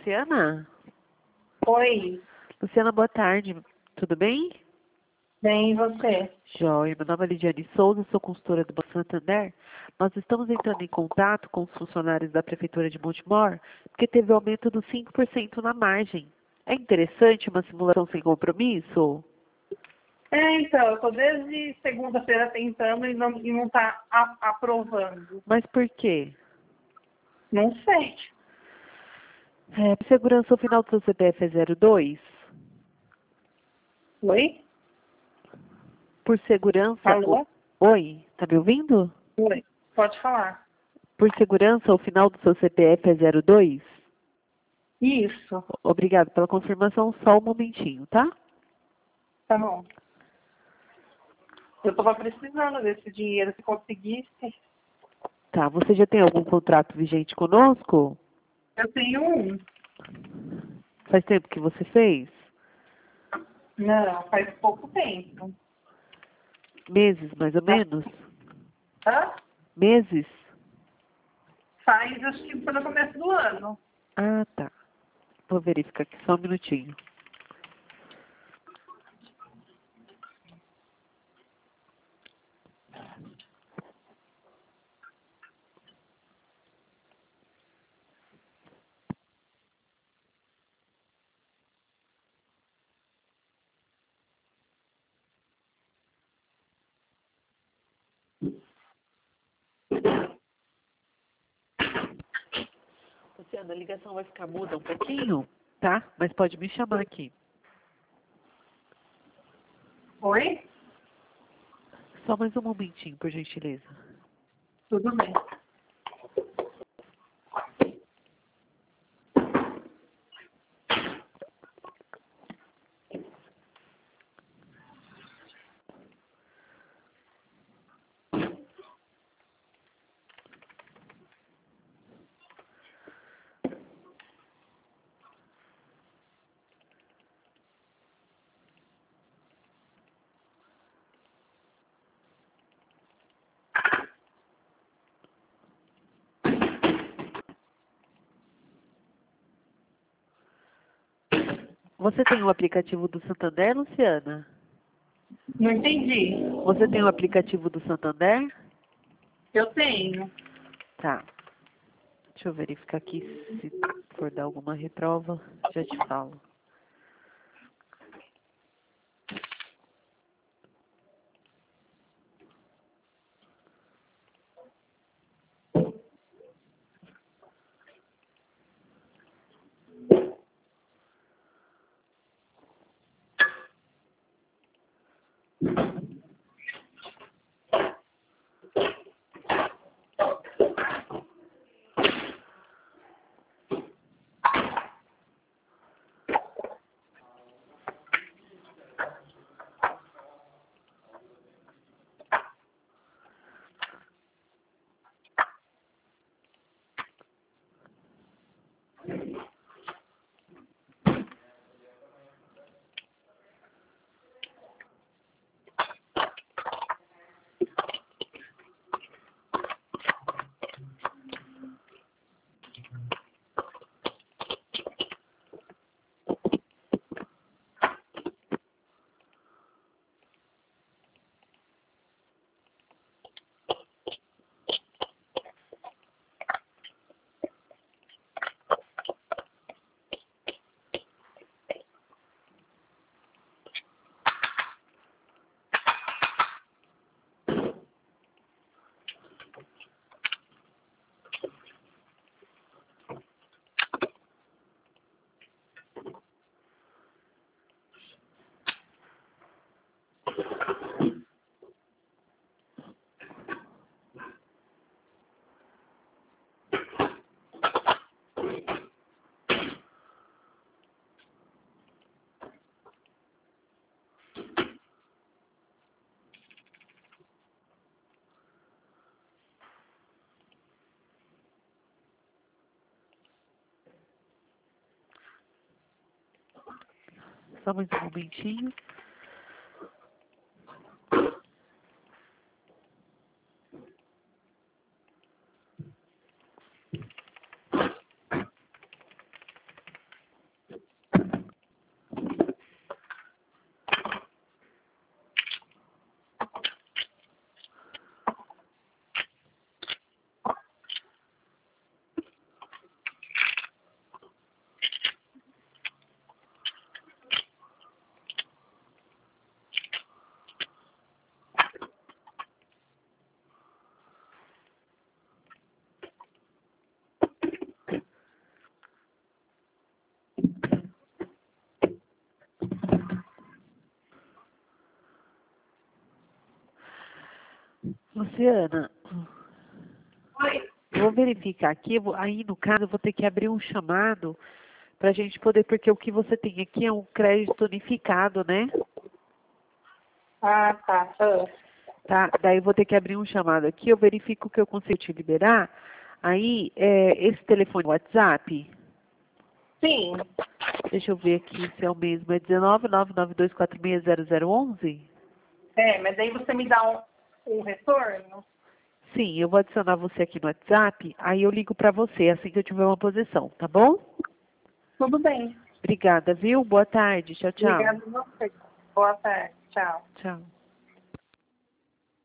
Luciana? Oi, Luciana, boa tarde. Tudo bem? bem, e você? Joia, meu nome é Lidiane Souza, sou consultora do Banco Santander. Nós estamos entrando em contato com os funcionários da Prefeitura de Montemor, porque teve um aumento dos 5% na margem. É interessante uma simulação sem compromisso? Então, eu tô desde segunda-feira tentando e não tá aprovando. Mas por quê? Não sei. Por segurança, o final do seu CPF é 02? Oi? Por segurança... Alô? Oi, tá me ouvindo? Oi. Pode falar. Por segurança, o final do seu CPF é 02? Isso, Obrigado pela confirmação, só um momentinho, tá? tá bom. Eu tava precisando desse dinheiro, se conseguisse. Tá, você já tem algum contrato vigente conosco? Eu tenho um. Faz tempo que você fez? Não, faz pouco tempo. Meses, mais ou menos? Hã? Meses? Faz, acho que foi no começo do ano. Ah, tá. Vou verificar aqui só um minutinho. Luciana, a ligação vai ficar muda um pouquinho, tá? Mas pode me chamar aqui. Oi? Só mais um momentinho, por gentileza. Tudo bem. Você tem o aplicativo do Santander, Luciana? Não entendi. Você tem o aplicativo do Santander? Eu tenho. Tá. Deixa eu verificar aqui se for dar alguma reprova, já te falo. Só mais um momentinho. Luciana, Oi. eu vou verificar aqui, aí no caso eu vou ter que abrir um chamado para a gente poder, porque o que você tem aqui é um crédito unificado, né? Ah, tá. Tá? Daí eu vou ter que abrir um chamado aqui, eu verifico que eu consigo te liberar. Aí, esse telefone WhatsApp, Sim. deixa eu ver aqui se é o mesmo, é 19992460011? Mas aí você me dá um retorno? Sim, eu vou adicionar você aqui no WhatsApp, aí eu ligo para você assim que eu tiver uma posição, tá bom? Tudo bem. Obrigada, viu? Boa tarde. Tchau, tchau. Obrigada a você. Boa tarde. Tchau. Tchau.